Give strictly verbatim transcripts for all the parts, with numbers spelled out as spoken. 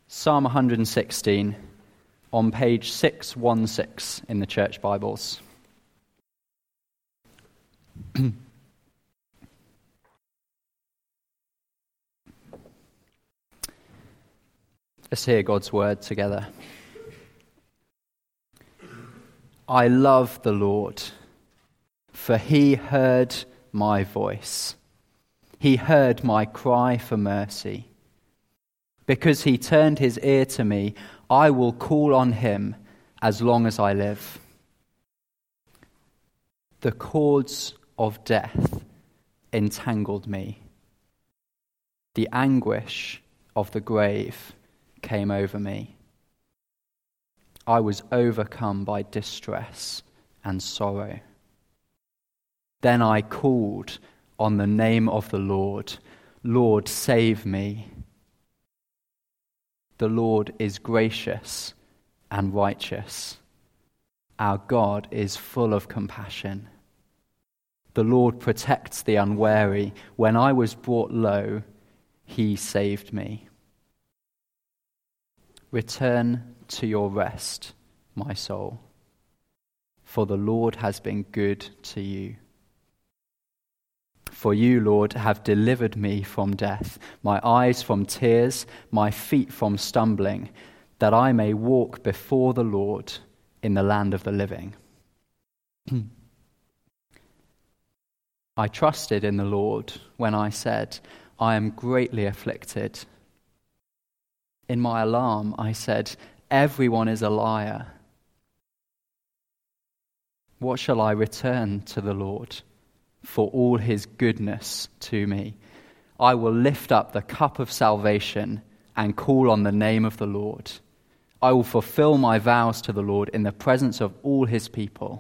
Psalm one hundred sixteen on page six sixteen in the church Bibles. Let's hear God's word together. I love the Lord, for he heard my voice. He heard my cry for mercy. Because he turned his ear to me, I will call on him as long as I live. The cords of death entangled me. The anguish of the grave came over me. I was overcome by distress and sorrow. Then I called on the name of the Lord. Lord, save me. The Lord is gracious and righteous. Our God is full of compassion. The Lord protects the unwary. When I was brought low, he saved me. Return to your rest, my soul, for the Lord has been good to you. For you, Lord, have delivered me from death, my eyes from tears, my feet from stumbling, that I may walk before the Lord in the land of the living. I trusted in the Lord when I said, I am greatly afflicted. In my alarm, I said, everyone is a liar. What shall I return to the Lord for all his goodness to me? I will lift up the cup of salvation and call on the name of the Lord. I will fulfill my vows to the Lord in the presence of all his people.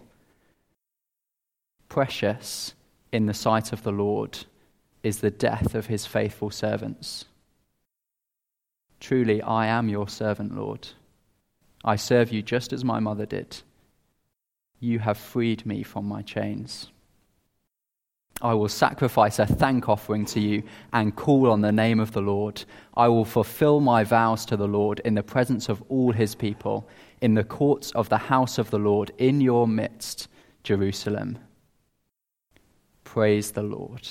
Precious in the sight of the Lord is the death of his faithful servants. Truly, I am your servant, Lord. I serve you just as my mother did. You have freed me from my chains. I will sacrifice a thank offering to you and call on the name of the Lord. I will fulfill my vows to the Lord in the presence of all his people, in the courts of the house of the Lord, in your midst, Jerusalem. Praise the Lord.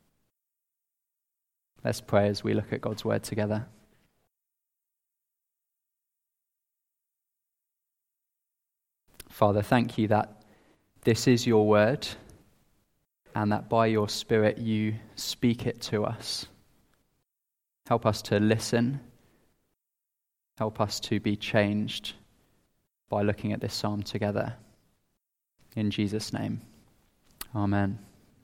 Let's pray as we look at God's word together. Father, thank you that this is your word and that by your Spirit you speak it to us. Help us to listen. Help us to be changed by looking at this psalm together. In Jesus' name, amen.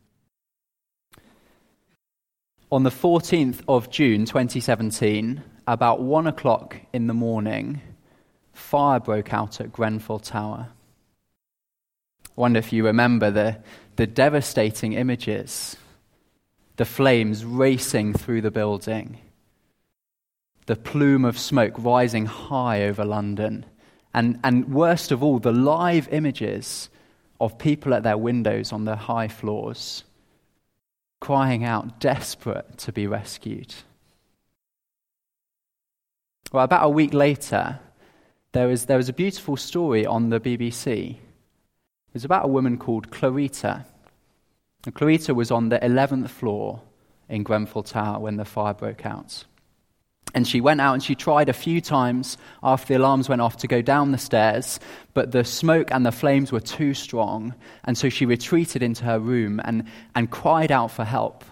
On the fourteenth of June twenty seventeen, about one o'clock in the morning, fire broke out at Grenfell Tower. I wonder if you remember the, the devastating images, the flames racing through the building, the plume of smoke rising high over London, and, and worst of all, the live images of people at their windows on the high floors, crying out, desperate to be rescued. Well, about a week later, there was, there was a beautiful story on the B B C. It was about a woman called Clarita. And Clarita was on the eleventh floor in Grenfell Tower when the fire broke out. And she went out and she tried a few times after the alarms went off to go down the stairs, but the smoke and the flames were too strong, and so she retreated into her room and, and cried out for help.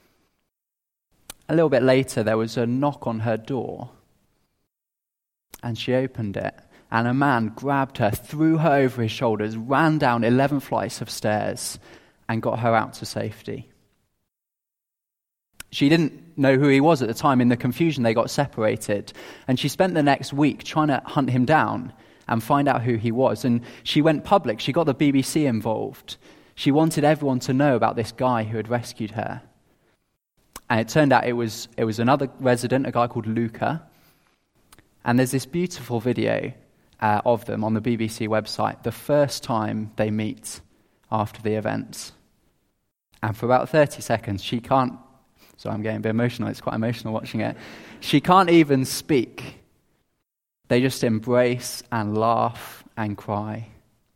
A little bit later, there was a knock on her door, and she opened it. And a man grabbed her, threw her over his shoulders, ran down eleven flights of stairs, and got her out to safety. She didn't know who he was at the time. In the confusion, they got separated. And she spent the next week trying to hunt him down and find out who he was. And she went public. She got the B B C involved. She wanted everyone to know about this guy who had rescued her. And it turned out it was, it was another resident, a guy called Luca. And there's this beautiful video Uh, of them on the B B C website, the first time they meet after the event. And for about thirty seconds, she can't, so I'm getting a bit emotional, it's quite emotional watching it, she can't even speak. They just embrace and laugh and cry.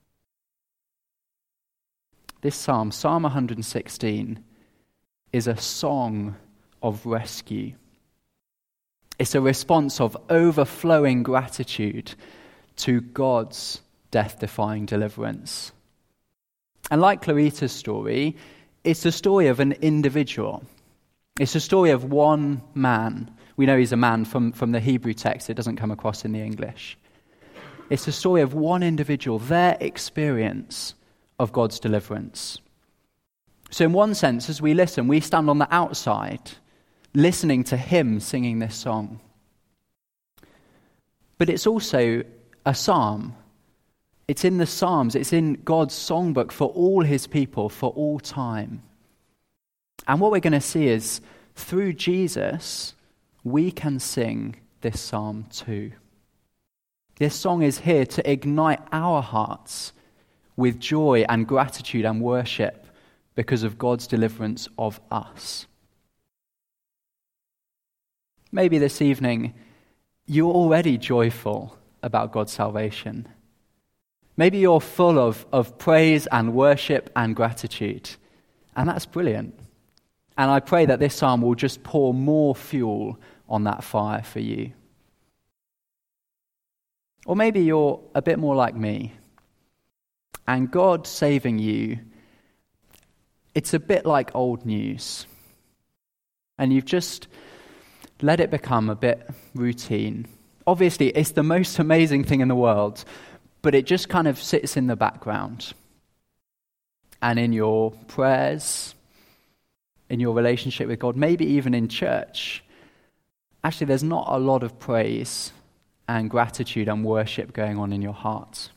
This psalm, Psalm one hundred sixteen, is a song of rescue. It's a response of overflowing gratitude to God's death-defying deliverance. And like Clarita's story, it's the story of an individual. It's the story of one man. We know he's a man from, from the Hebrew text. It doesn't come across in the English. It's the story of one individual, their experience of God's deliverance. So in one sense, as we listen, we stand on the outside, listening to him singing this song. But it's also a psalm. It's in the Psalms. It's in God's songbook for all his people, for all time. And what we're going to see is, through Jesus, we can sing this psalm too. This song is here to ignite our hearts with joy and gratitude and worship because of God's deliverance of us. Maybe this evening, you're already joyful about God's salvation. Maybe you're full of, of praise and worship and gratitude. And that's brilliant. And I pray that this psalm will just pour more fuel on that fire for you. Or maybe you're a bit more like me. And God saving you, it's a bit like old news. And you've just let it become a bit routine. Obviously, it's the most amazing thing in the world, but it just kind of sits in the background. And in your prayers, in your relationship with God, maybe even in church, actually there's not a lot of praise and gratitude and worship going on in your heart.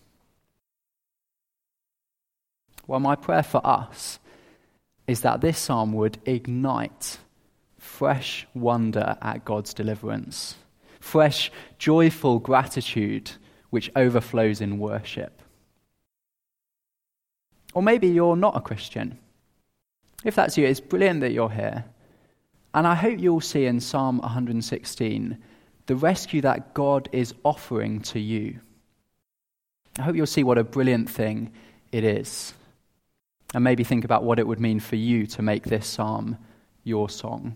Well, my prayer for us is that this psalm would ignite fresh wonder at God's deliverance, fresh, joyful gratitude which overflows in worship. Or maybe you're not a Christian. If that's you, it's brilliant that you're here. And I hope you'll see in Psalm one hundred sixteen the rescue that God is offering to you. I hope you'll see what a brilliant thing it is. And maybe think about what it would mean for you to make this psalm your song.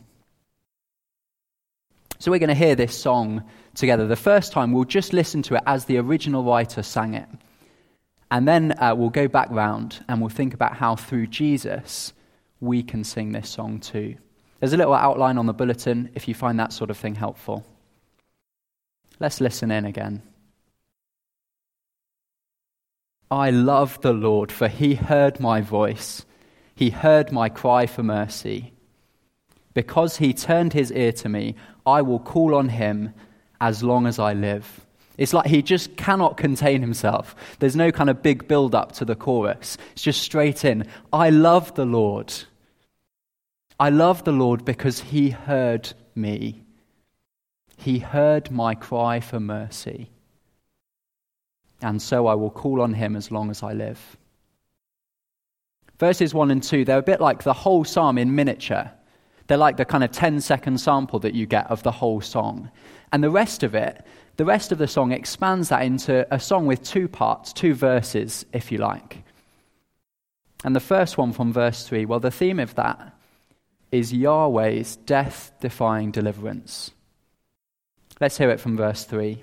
So we're going to hear this song together. The first time we'll just listen to it as the original writer sang it. And then uh, we'll go back round and we'll think about how through Jesus we can sing this song too. There's a little outline on the bulletin if you find that sort of thing helpful. Let's listen in again. I love the Lord, for he heard my voice. He heard my cry for mercy. Because he turned his ear to me, I will call on him as long as I live. It's like he just cannot contain himself. There's no kind of big build-up to the chorus. It's just straight in. I love the Lord. I love the Lord because he heard me. He heard my cry for mercy. And so I will call on him as long as I live. Verses one and two, they're a bit like the whole psalm in miniature. They're like the kind of ten-second sample that you get of the whole song. And the rest of it, the rest of the song expands that into a song with two parts, two verses, if you like. And the first one from verse three, well, the theme of that is Yahweh's death-defying deliverance. Let's hear it from verse three.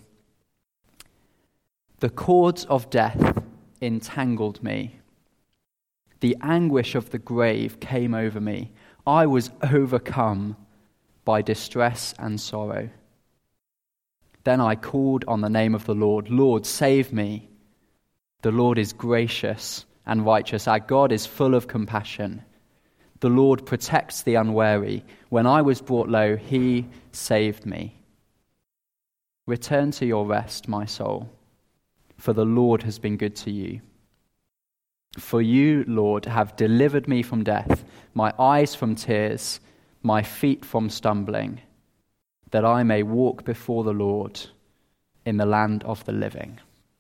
The cords of death entangled me. The anguish of the grave came over me. I was overcome by distress and sorrow. Then I called on the name of the Lord. Lord, save me. The Lord is gracious and righteous. Our God is full of compassion. The Lord protects the unwary. When I was brought low, he saved me. Return to your rest, my soul, for the Lord has been good to you. For you, Lord, have delivered me from death, my eyes from tears, my feet from stumbling, that I may walk before the Lord in the land of the living.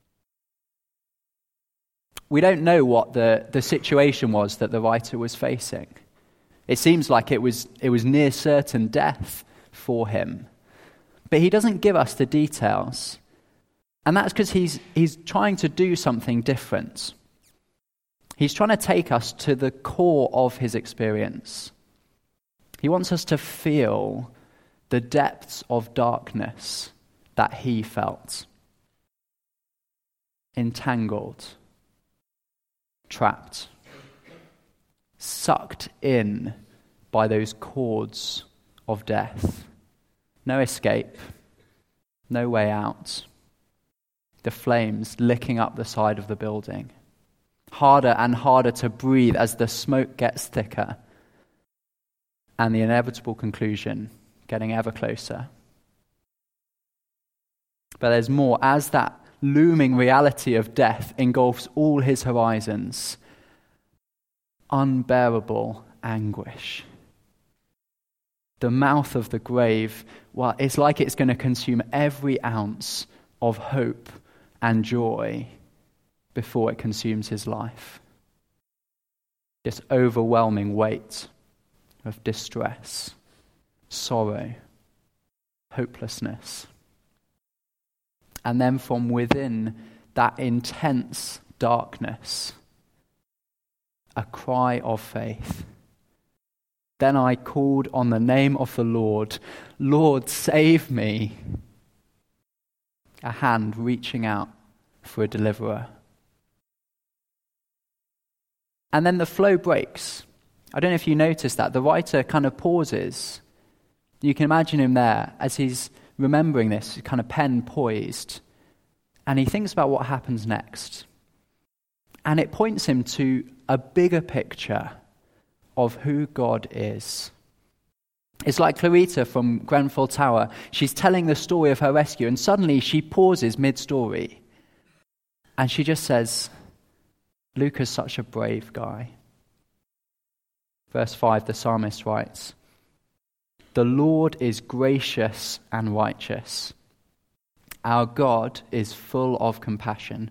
We don't know what the, the situation was that the writer was facing. It seems like it was it was near certain death for him. But he doesn't give us the details. And that's because he's, he's trying to do something different. He's trying to take us to the core of his experience. He wants us to feel the depths of darkness that he felt. Entangled, trapped, sucked in by those cords of death. No escape, no way out. The flames licking up the side of the building. Harder and harder to breathe as the smoke gets thicker. And the inevitable conclusion getting ever closer. But there's more. As that looming reality of death engulfs all his horizons, unbearable anguish. The mouth of the grave, well, it's like it's going to consume every ounce of hope and joy before it consumes his life. This overwhelming weight of distress, sorrow, hopelessness. And then from within that intense darkness, a cry of faith. Then I called on the name of the Lord. Lord, save me. A hand reaching out for a deliverer. And then the flow breaks. I don't know if you noticed that. The writer kind of pauses. You can imagine him there as he's remembering this, kind of pen poised. And he thinks about what happens next. And it points him to a bigger picture of who God is. It's like Clarita from Grenfell Tower. She's telling the story of her rescue, and suddenly she pauses mid-story. And she just says, Luca's such a brave guy. Verse five, the psalmist writes, the Lord is gracious and righteous. Our God is full of compassion.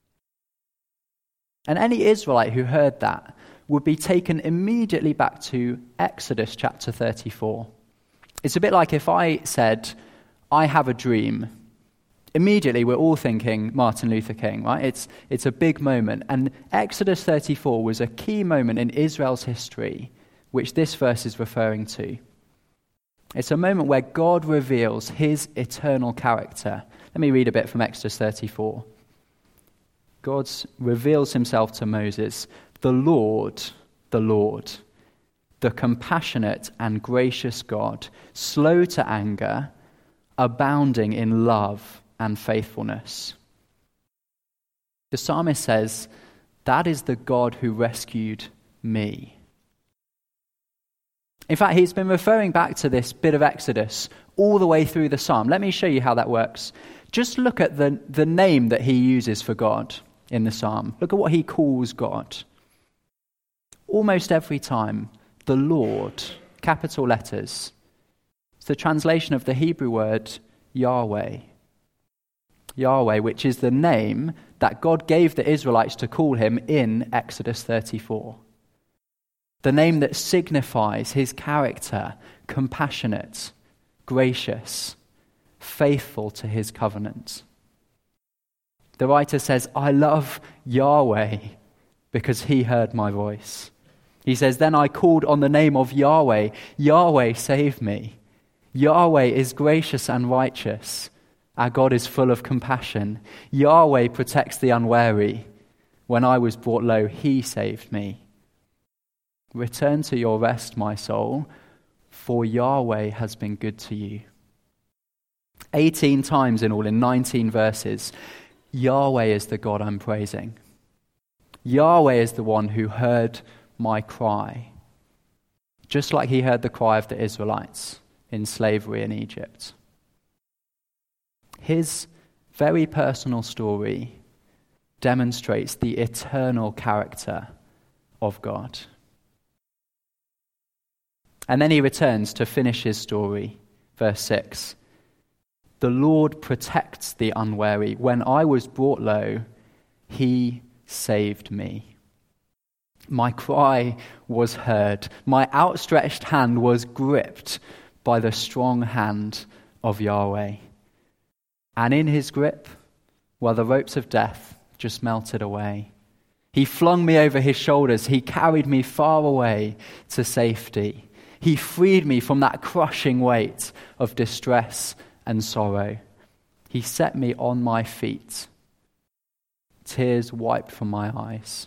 And any Israelite who heard that would be taken immediately back to Exodus chapter thirty-four. It's a bit like if I said, I have a dream. Immediately we're all thinking Martin Luther King, right? It's, it's a big moment. And Exodus thirty-four was a key moment in Israel's history, which this verse is referring to. It's a moment where God reveals his eternal character. Let me read a bit from Exodus thirty-four. God reveals himself to Moses, the Lord, the Lord, the compassionate and gracious God, slow to anger, abounding in love and faithfulness. The psalmist says, that is the God who rescued me. In fact, he's been referring back to this bit of Exodus all the way through the psalm. Let me show you how that works. Just look at the, the name that he uses for God in the psalm. Look at what he calls God. Almost every time, the Lord, capital letters. It's the translation of the Hebrew word Yahweh. Yahweh, which is the name that God gave the Israelites to call him in Exodus thirty-four. The name that signifies his character, compassionate, gracious, faithful to his covenant. The writer says, I love Yahweh because he heard my voice. He says, then I called on the name of Yahweh. Yahweh, save me. Yahweh is gracious and righteous. Our God is full of compassion. Yahweh protects the unwary. When I was brought low, he saved me. Return to your rest, my soul, for Yahweh has been good to you. eighteen times in all, in nineteen verses, Yahweh is the God I'm praising. Yahweh is the one who heard my cry, just like he heard the cry of the Israelites in slavery in Egypt. His very personal story demonstrates the eternal character of God. And then he returns to finish his story. Verse six. The Lord protects the unwary. When I was brought low, he saved me. My cry was heard. My outstretched hand was gripped by the strong hand of Yahweh. And in his grip, while the ropes of death just melted away. He flung me over his shoulders. He carried me far away to safety. He freed me from that crushing weight of distress and sorrow. He set me on my feet, tears wiped from my eyes.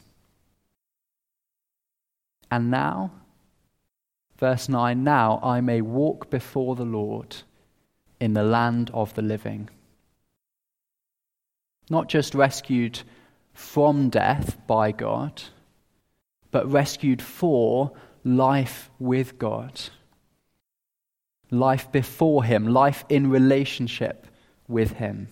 And now, verse nine, now I may walk before the Lord in the land of the living. Not just rescued from death by God, but rescued for life with God. Life before him, life in relationship with him.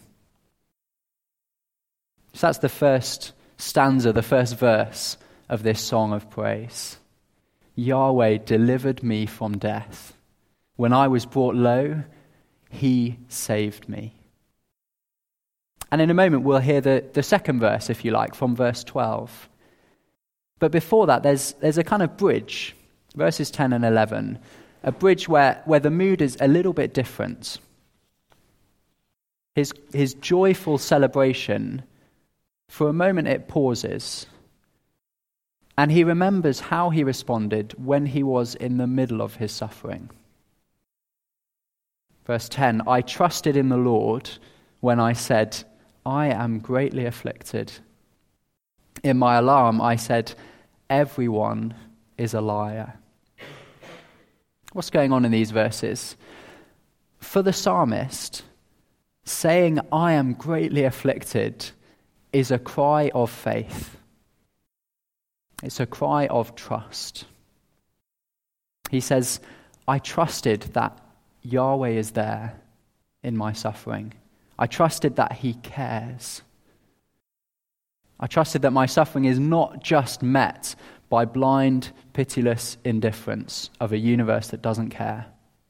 So that's the first stanza, the first verse of this song of praise. Yahweh delivered me from death. When I was brought low, he saved me. And in a moment we'll hear the, the second verse, if you like, from verse twelve. But before that, there's there's a kind of bridge, verses ten and eleven, a bridge where, where the mood is a little bit different. His, his joyful celebration, for a moment it pauses. And he remembers how he responded when he was in the middle of his suffering. Verse ten, I trusted in the Lord when I said, I am greatly afflicted. In my alarm, I said, everyone is a liar. What's going on in these verses? For the psalmist, saying, I am greatly afflicted is a cry of faith. It's a cry of trust. He says, I trusted that Yahweh is there in my suffering. I trusted that he cares. I trusted that my suffering is not just met by blind, pitiless indifference of a universe that doesn't care.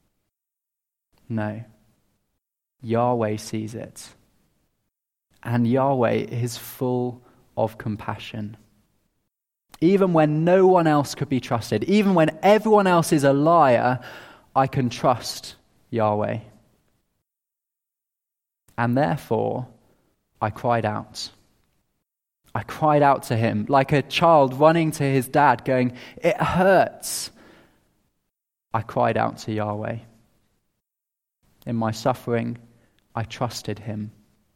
No. Yahweh sees it. And Yahweh is full of compassion. Even when no one else could be trusted, even when everyone else is a liar, I can trust Yahweh. And therefore, I cried out. I cried out to him like a child running to his dad going, it hurts. I cried out to Yahweh. In my suffering, I trusted him.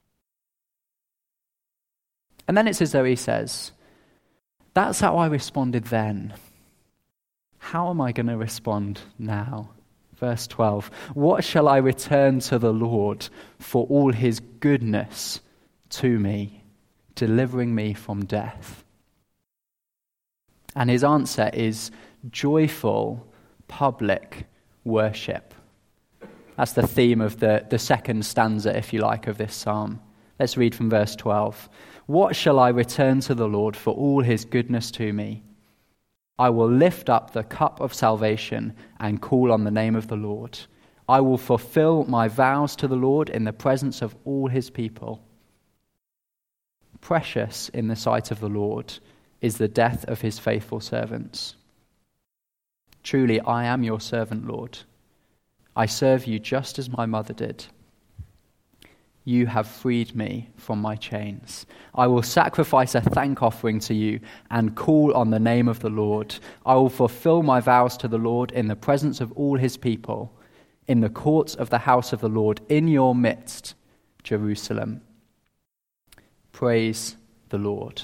And then it's as though he says, that's how I responded then. How am I going to respond now? Verse twelve, what shall I return to the Lord for all his goodness to me, delivering me from death? And his answer is joyful public worship. That's the theme of the, the second stanza, if you like, of this psalm. Let's read from verse twelve. What shall I return to the Lord for all his goodness to me? I will lift up the cup of salvation and call on the name of the Lord. I will fulfill my vows to the Lord in the presence of all his people. Precious in the sight of the Lord is the death of his faithful servants. Truly, I am your servant, Lord. I serve you just as my mother did. You have freed me from my chains. I will sacrifice a thank offering to you and call on the name of the Lord. I will fulfill my vows to the Lord in the presence of all his people, in the courts of the house of the Lord, in your midst, Jerusalem. Praise the Lord.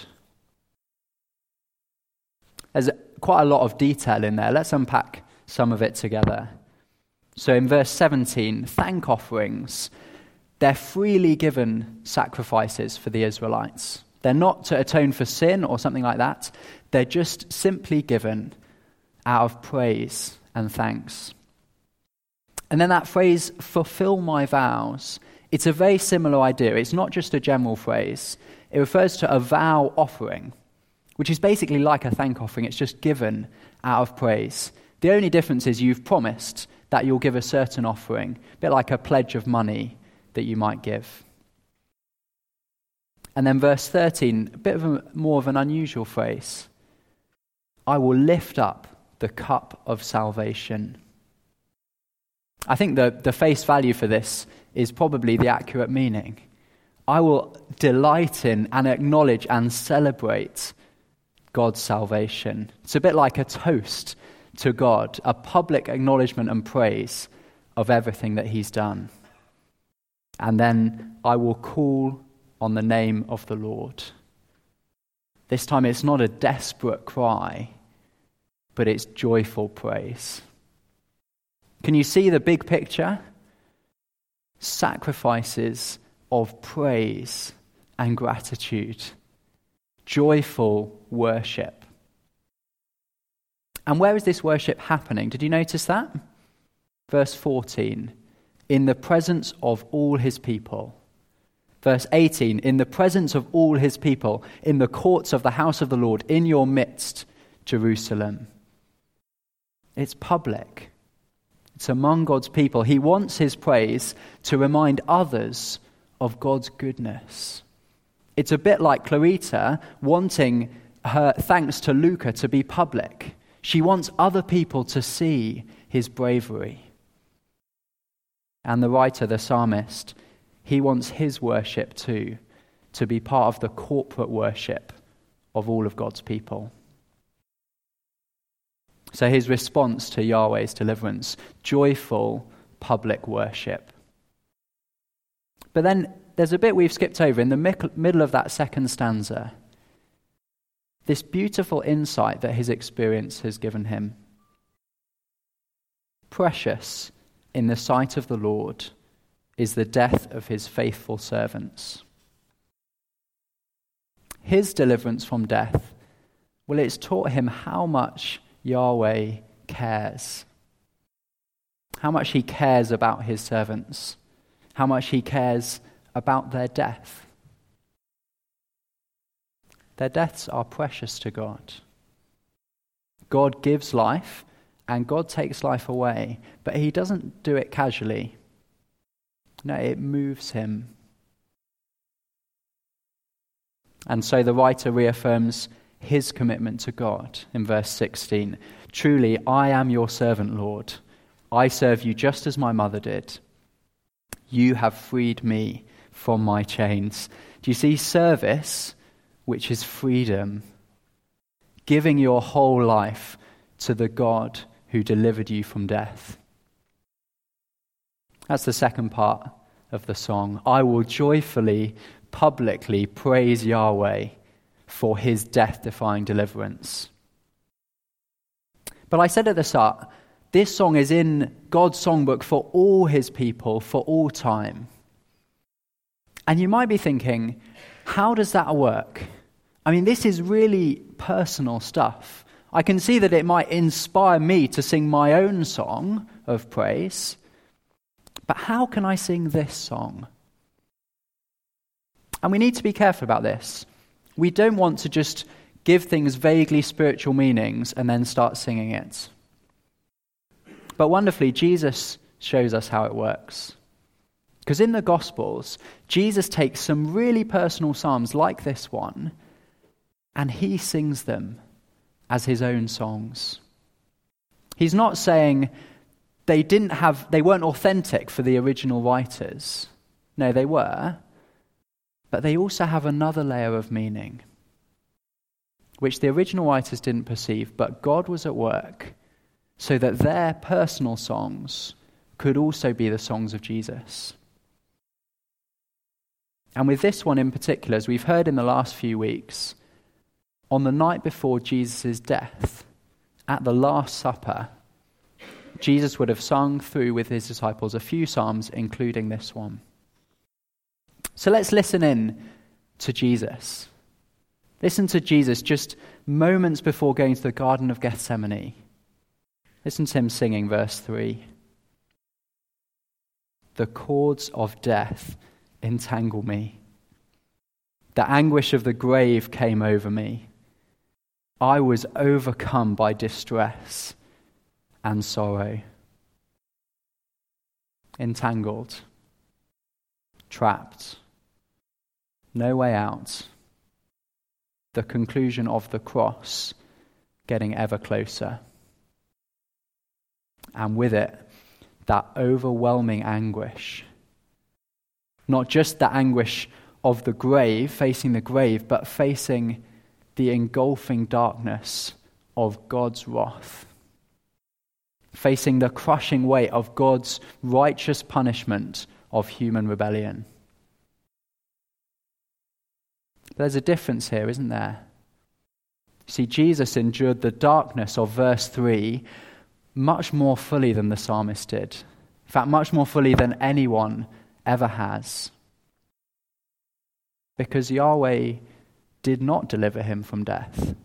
There's quite a lot of detail in there. Let's unpack some of it together. So in verse seventeen, thank offerings. They're freely given sacrifices for the Israelites. They're not to atone for sin or something like that. They're just simply given out of praise and thanks. And then that phrase, fulfill my vows, it's a very similar idea. It's not just a general phrase. It refers to a vow offering, which is basically like a thank offering. It's just given out of praise. The only difference is you've promised that you'll give a certain offering, a bit like a pledge of money that you might give. And then verse thirteen, a bit of a, more of an unusual phrase. I will lift up the cup of salvation. I think the, the face value for this is probably the accurate meaning. I will delight in and acknowledge and celebrate God's salvation. It's a bit like a toast to God, a public acknowledgement and praise of everything that he's done. And then I will call on the name of the Lord. This time it's not a desperate cry, but it's joyful praise. Can you see the big picture? Sacrifices of praise and gratitude. Joyful worship. And where is this worship happening? Did you notice that? Verse fourteen, in the presence of all his people. Verse eighteen, in the presence of all his people, in the courts of the house of the Lord, in your midst, Jerusalem. It's public. It's among God's people. He wants his praise to remind others of God's goodness. It's a bit like Clarita wanting her thanks to Luca to be public. She wants other people to see his bravery. And the writer, the psalmist, he wants his worship too to be part of the corporate worship of all of God's people. So his response to Yahweh's deliverance, joyful public worship. But then there's a bit we've skipped over in the middle of that second stanza. This beautiful insight that his experience has given him. Precious in the sight of the Lord is the death of his faithful servants. His deliverance from death, well, it's taught him how much Yahweh cares. How much he cares about his servants. How much he cares about their death. Their deaths are precious to God. God gives life and God takes life away, but he doesn't do it casually. No, it moves him. And so the writer reaffirms his commitment to God in verse sixteen. Truly, I am your servant, Lord. I serve you just as my mother did. You have freed me from my chains. Do you see service, which is freedom? Giving your whole life to the God who delivered you from death. That's the second part of the song. I will joyfully, publicly praise Yahweh for his death-defying deliverance. But I said at the start, this song is in God's songbook for all his people, for all time. And you might be thinking, how does that work? I mean, this is really personal stuff. I can see that it might inspire me to sing my own song of praise. But how can I sing this song? And we need to be careful about this. We don't want to just give things vaguely spiritual meanings and then start singing it. But wonderfully, Jesus shows us how it works. Because in the Gospels, Jesus takes some really personal psalms like this one, and he sings them as his own songs. He's not saying they didn't have, they weren't authentic for the original writers. No, they were. But they also have another layer of meaning, which the original writers didn't perceive, but God was at work so that their personal songs could also be the songs of Jesus. And with this one in particular, as we've heard in the last few weeks, on the night before Jesus' death, at the Last Supper, Jesus would have sung through with his disciples a few psalms, including this one. So let's listen in to Jesus. Listen to Jesus just moments before going to the Garden of Gethsemane. Listen to him singing verse three. The cords of death entangle me. The anguish of the grave came over me. I was overcome by distress and sorrow. Entangled. Trapped. No way out. The conclusion of the cross getting ever closer. And with it, that overwhelming anguish. Not just the anguish of the grave, facing the grave, but facing the engulfing darkness of God's wrath, facing the crushing weight of God's righteous punishment of human rebellion. There's a difference here, isn't there? See, Jesus endured the darkness of verse three much more fully than the psalmist did. In fact, much more fully than anyone ever has. Because Yahweh did not deliver him from death.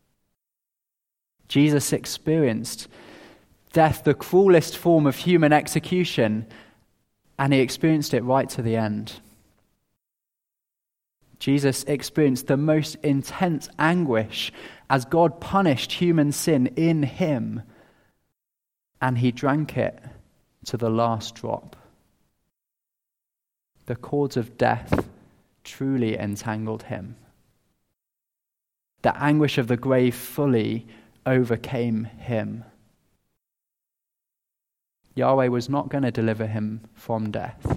Jesus experienced death, the cruelest form of human execution, and he experienced it right to the end. Jesus experienced the most intense anguish as God punished human sin in him, and he drank it to the last drop. The cords of death truly entangled him. The anguish of the grave fully overcame him. Yahweh was not going to deliver him from death.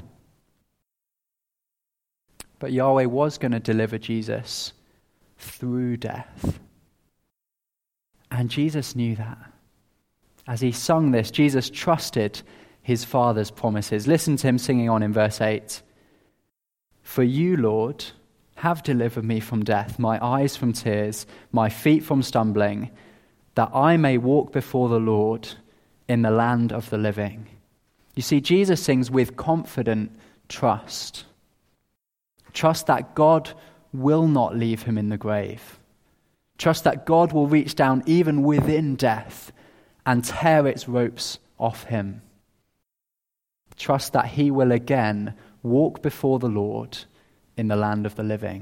But Yahweh was going to deliver Jesus through death. And Jesus knew that. As he sung this, Jesus trusted his Father's promises. Listen to him singing on in verse eight. For you, Lord, have delivered me from death, my eyes from tears, my feet from stumbling, that I may walk before the Lord in the land of the living. You see, Jesus sings with confident trust. Trust that God will not leave him in the grave. Trust that God will reach down even within death and tear its ropes off him. Trust that he will again walk before the Lord in the land of the living.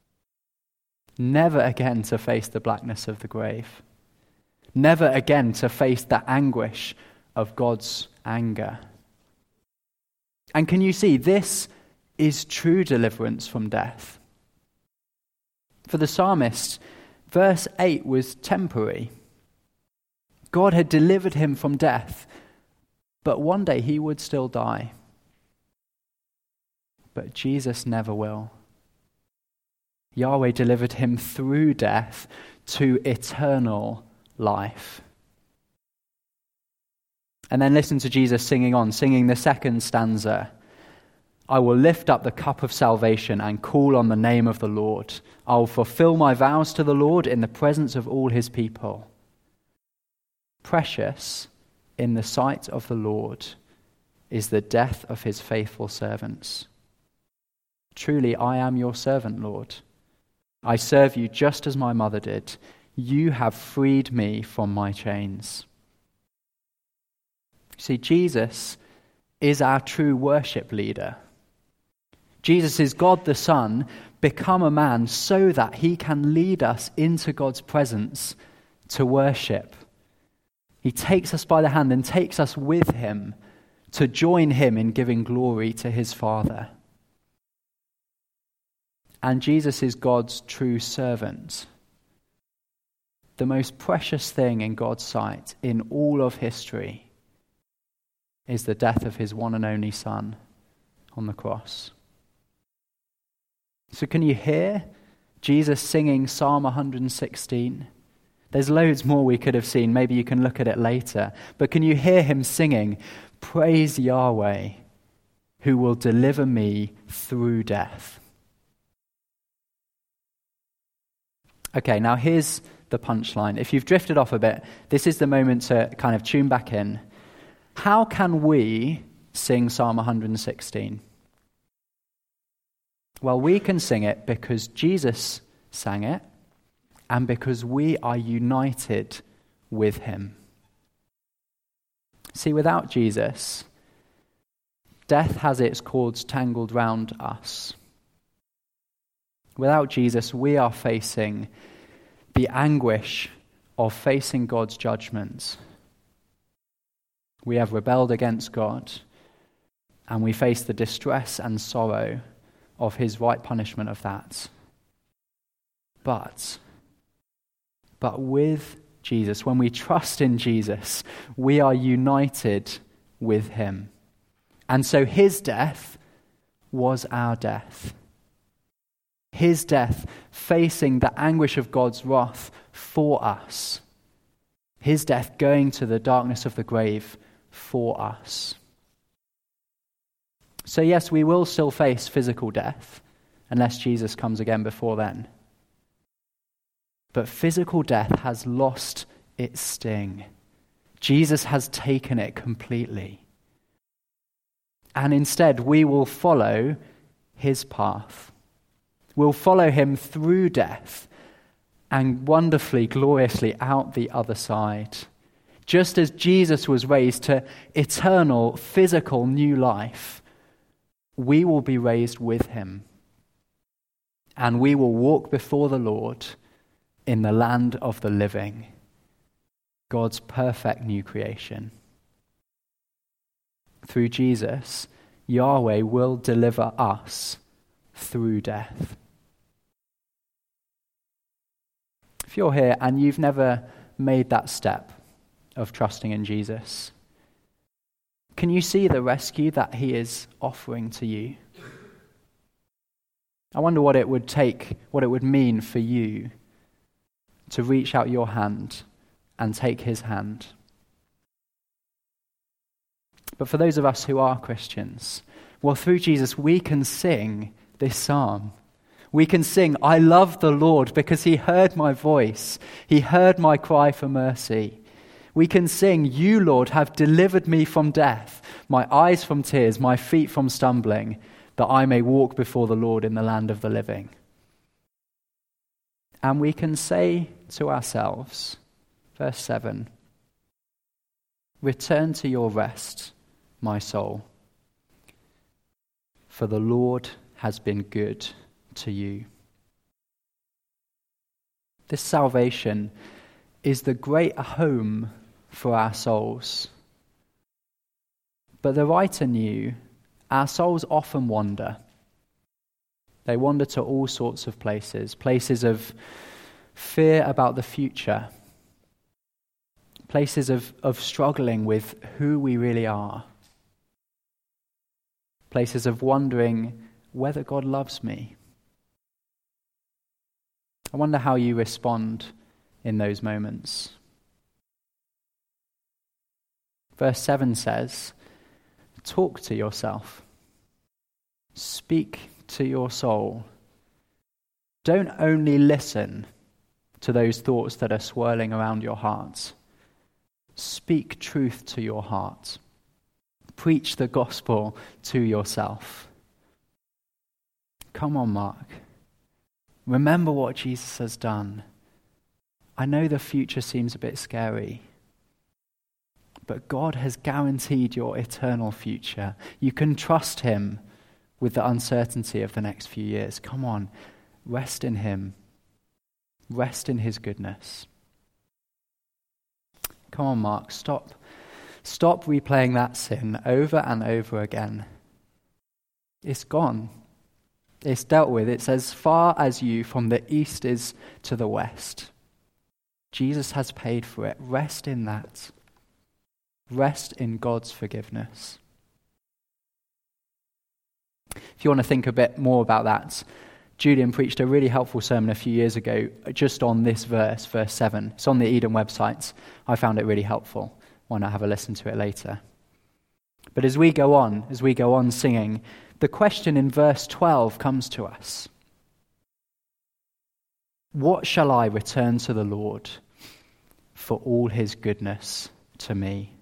Never again to face the blackness of the grave. Never again to face the anguish of God's anger. And can you see, this is true deliverance from death. For the psalmist, verse eight was temporary. God had delivered him from death, but one day he would still die. But Jesus never will. Yahweh delivered him through death to eternal life. And then listen to Jesus singing on, singing the second stanza. I will lift up the cup of salvation and call on the name of the Lord. I will fulfill my vows to the Lord in the presence of all his people. Precious in the sight of the Lord is the death of his faithful servants. Truly, I am your servant, Lord. I serve you just as my mother did. You have freed me from my chains. See, Jesus is our true worship leader. Jesus is God the Son, become a man so that he can lead us into God's presence to worship. He takes us by the hand and takes us with him to join him in giving glory to his Father. And Jesus is God's true servant. The most precious thing in God's sight in all of history is the death of his one and only Son on the cross. So can you hear Jesus singing Psalm one hundred sixteen? There's loads more we could have seen. Maybe you can look at it later. But can you hear him singing, praise Yahweh, who will deliver me through death? Okay, now here's the punchline. If you've drifted off a bit, this is the moment to kind of tune back in. How can we sing Psalm one hundred sixteen? Well, we can sing it because Jesus sang it and because we are united with him. See, without Jesus, death has its cords tangled round us. Without Jesus, we are facing the anguish of facing God's judgments. We have rebelled against God, and we face the distress and sorrow of his right punishment of that. But, but with Jesus, when we trust in Jesus, we are united with him. And so his death was our death. his death, facing the anguish of God's wrath for us. His death going to the darkness of the grave for us. So yes, we will still face physical death unless Jesus comes again before then. But physical death has lost its sting. Jesus has taken it completely. And instead, we will follow his path. We'll follow him through death and wonderfully, gloriously out the other side. Just as Jesus was raised to eternal, physical new life, we will be raised with him. And we will walk before the Lord in the land of the living, God's perfect new creation. Through Jesus, Yahweh will deliver us through death. If you're here and you've never made that step of trusting in Jesus, can you see the rescue that he is offering to you? I wonder what it would take, what it would mean for you to reach out your hand and take his hand. But for those of us who are Christians, well, through Jesus, we can sing this psalm. We can sing, I love the Lord because he heard my voice. He heard my cry for mercy. We can sing, you, Lord, have delivered me from death, my eyes from tears, my feet from stumbling, that I may walk before the Lord in the land of the living. And we can say to ourselves, verse seven, return to your rest, my soul, for the Lord has been good to you. This salvation is the great home for our souls. But the writer knew our souls often wander. They wander to all sorts of places, places of fear about the future, places of, of struggling with who we really are, places of wondering whether God loves me. I wonder how you respond in those moments. Verse seven says, talk to yourself. Speak to your soul. Don't only listen to those thoughts that are swirling around your heart. Speak truth to your heart. Preach the gospel to yourself. Come on, Mark. Remember what Jesus has done. I know the future seems a bit scary, but God has guaranteed your eternal future. You can trust him with the uncertainty of the next few years. Come on, rest in him. Rest in his goodness. Come on, Mark, stop. Stop replaying that sin over and over again. It's gone. It's dealt with. It's as far as you from the east is to the west. Jesus has paid for it. Rest in that. Rest in God's forgiveness. If you want to think a bit more about that, Julian preached a really helpful sermon a few years ago just on this verse, verse seven. It's on the Eden website. I found it really helpful. Why not have a listen to it later? But as we go on, as we go on singing, the question in verse twelve comes to us. What shall I return to the Lord for all his goodness to me?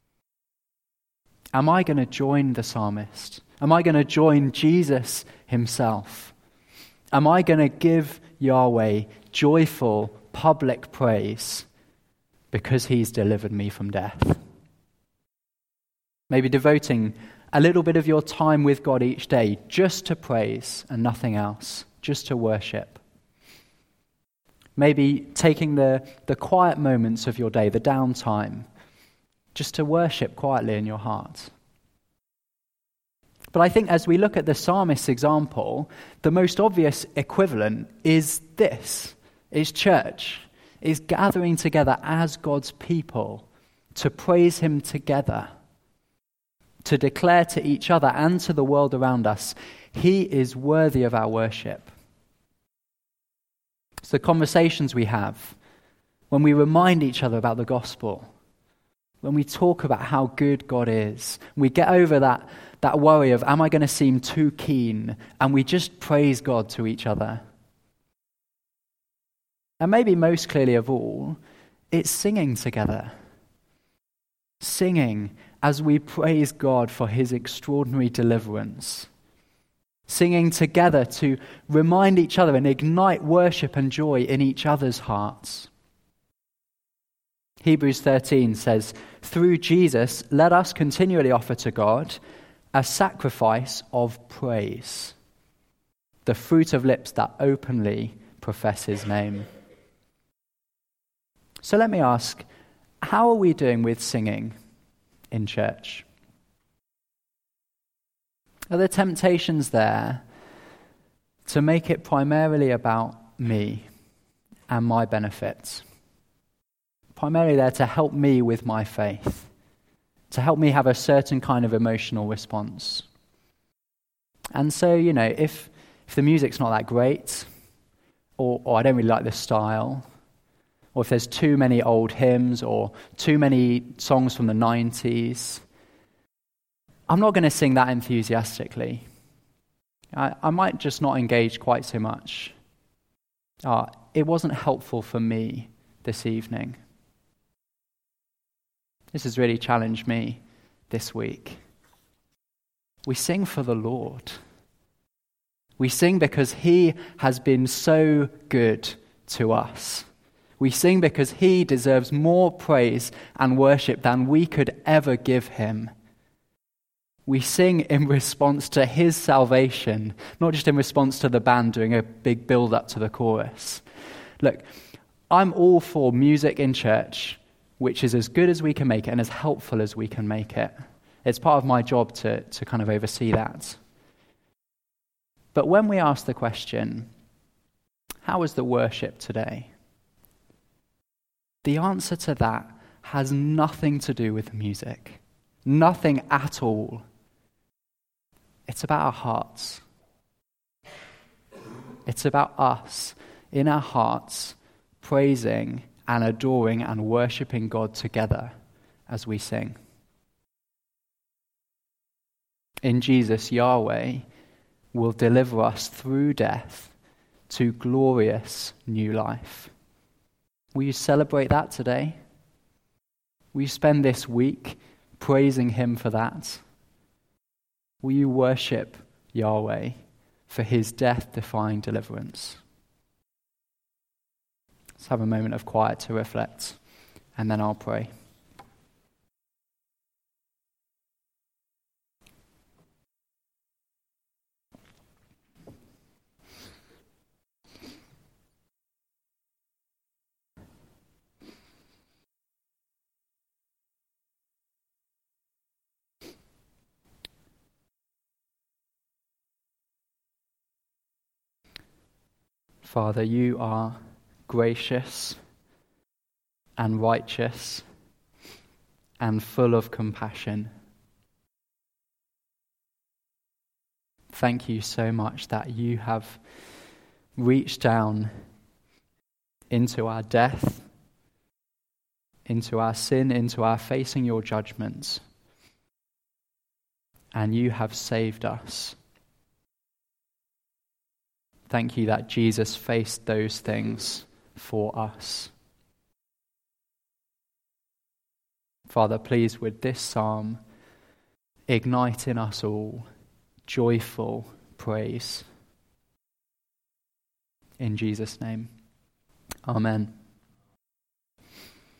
Am I going to join the psalmist? Am I going to join Jesus himself? Am I going to give Yahweh joyful public praise because he's delivered me from death? Maybe devoting a little bit of your time with God each day just to praise and nothing else, just to worship. Maybe taking the, the quiet moments of your day, the downtime, just to worship quietly in your heart. But I think as we look at the psalmist's example, the most obvious equivalent is this, is church, is gathering together as God's people to praise him together, to declare to each other and to the world around us, he is worthy of our worship. It's the conversations we have when we remind each other about the gospel, when we talk about how good God is. We get over that, that worry of, am I going to seem too keen? And we just praise God to each other. And maybe most clearly of all, it's singing together. Singing as we praise God for his extraordinary deliverance. Singing together to remind each other and ignite worship and joy in each other's hearts. Hebrews thirteen says, through Jesus, let us continually offer to God a sacrifice of praise, the fruit of lips that openly profess his name. So let me ask, how are we doing with singing in church? Are there temptations there to make it primarily about me and my benefits? Primarily there to help me with my faith, to help me have a certain kind of emotional response. And so, you know, if if the music's not that great, or, or I don't really like the style, or if there's too many old hymns or too many songs from the nineties, I'm not going to sing that enthusiastically. I, I might just not engage quite so much. Uh, it wasn't helpful for me this evening. This has really challenged me this week. We sing for the Lord. We sing because he has been so good to us. We sing because he deserves more praise and worship than we could ever give him. We sing in response to his salvation, not just in response to the band doing a big build-up to the chorus. Look, I'm all for music in church, which is as good as we can make it and as helpful as we can make it. It's part of my job to, to kind of oversee that. But when we ask the question, how was the worship today? The answer to that has nothing to do with music. Nothing at all. It's about our hearts. It's about us in our hearts praising and adoring and worshipping God together as we sing. In Jesus, Yahweh will deliver us through death to glorious new life. Will you celebrate that today? Will you spend this week praising him for that? Will you worship Yahweh for his death-defying deliverance? Let's have a moment of quiet to reflect, and then I'll pray. Father, you are gracious and righteous and full of compassion. Thank you so much that you have reached down into our death, into our sin, into our facing your judgments, and you have saved us. Thank you that Jesus faced those things for us. Father, please, would this psalm ignite in us all joyful praise. In Jesus' name, amen.